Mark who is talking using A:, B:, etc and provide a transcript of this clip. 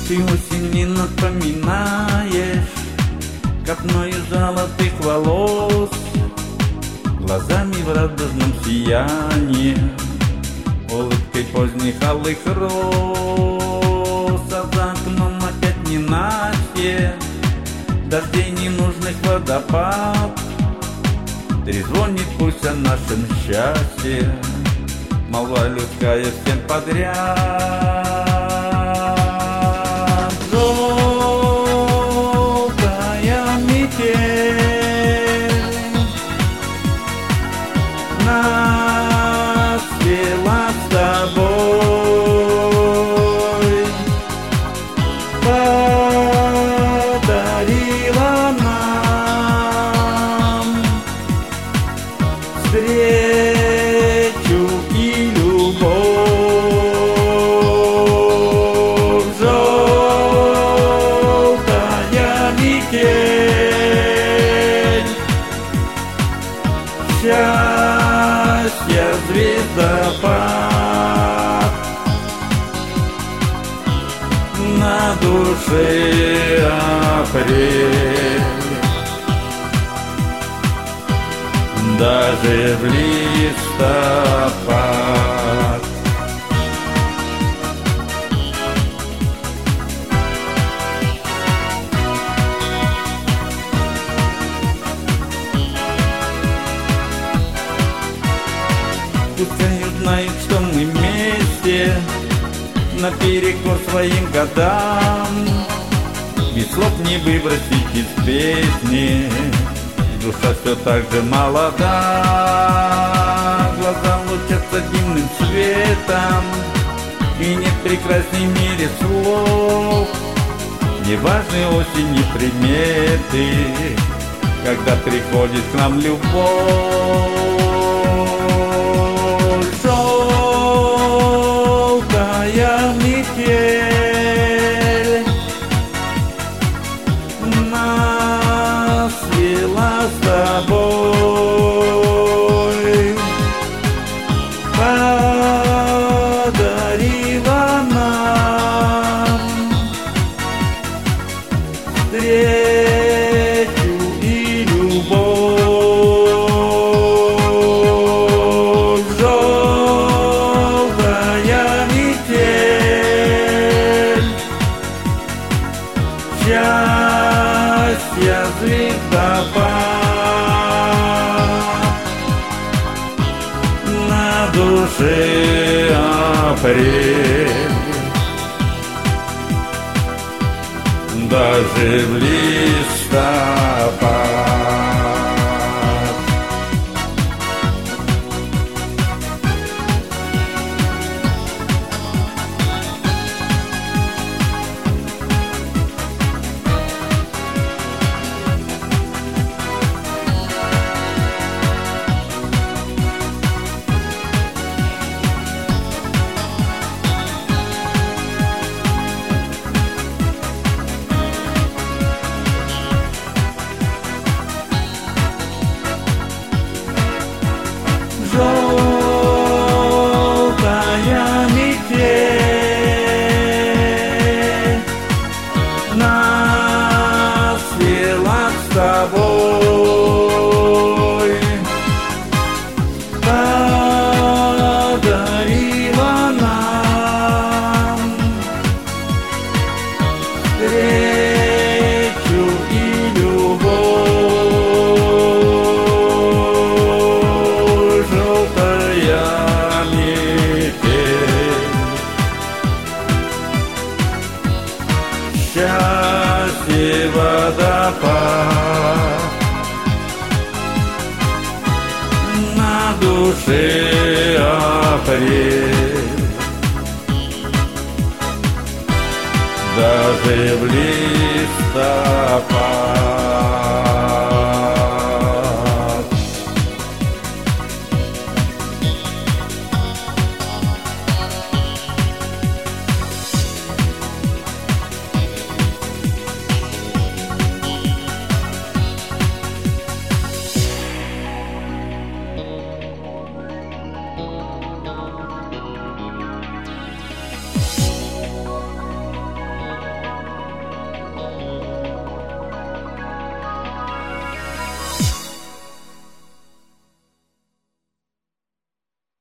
A: Ты осень напоминаешь копною золотых волос, глазами в радужном сиянии, улыбкой поздних алых роз. А за окном опять ненастье, дождей ненужных водопад. Трезвонит пусть о нашем счастье, молва людская всем подряд. Желтая метель нас свела с тобой, подарила нам встречу и любовь. Желтая метель, счастья звездопад, на душе апрель, даже в листопад. Пускай узнают, что мы вместе, наперекор своим годам. Без слов не выбросить из песни, душа все так же молода. Глаза лучатся дивным светом, и нет прекрасней в мире слов. Не важны осени приметы, когда приходит к нам любовь. Желтая метель нас свела с тобой, подарила нам встречу и любовь. Желтая метель, счастья звездопад, на душе апрель, даже в листопад. Желтая метель нас свела с тобой, подарила нам встречу и любовь. Желтая метель, счастье водопад, на душе апрель, даже в листопад.